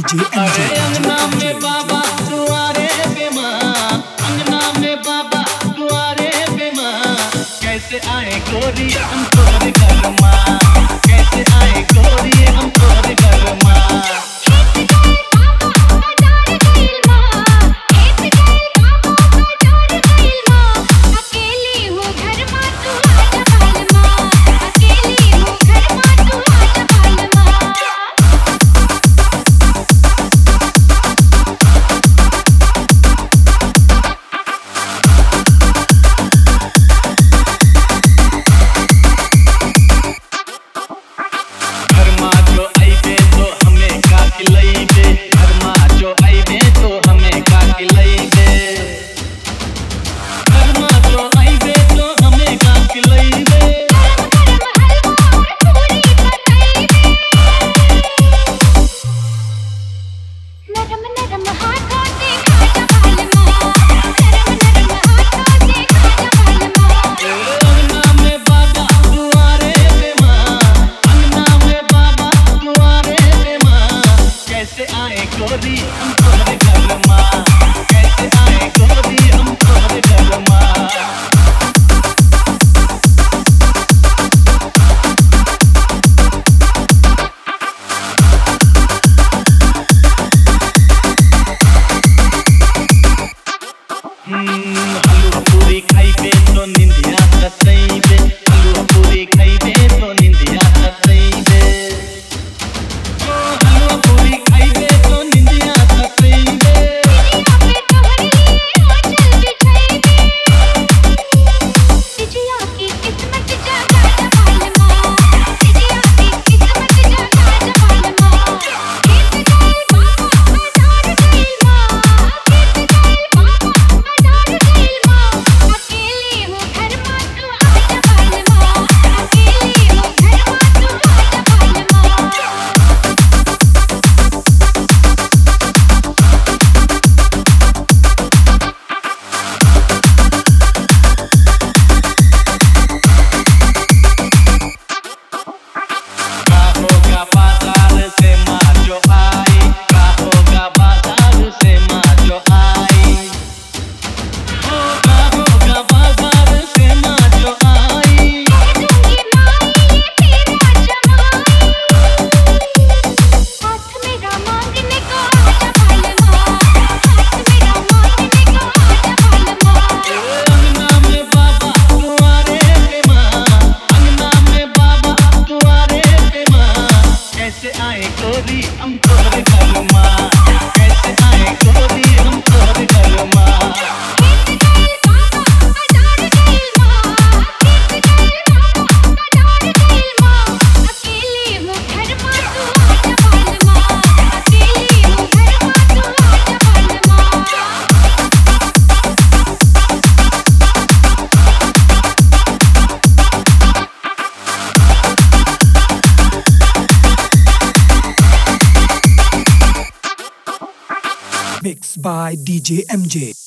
DJ MJ। अंगना में बाबा दुआरे पे माँ, अंगना में बाबा दुआरे पे माँ, कैसे आए गोरी हम तोरे घर माँ, कैसे आए गोरी हम तोरे घर माँ। हलवा पूरी खाइबे तो निंदिया सतइबे, हलवा पूरी खाइबे तो निंदिया सतइबे, हलवा पूरी खाइबे तो निंदिया सतइबे। Mixed by DJ MJ।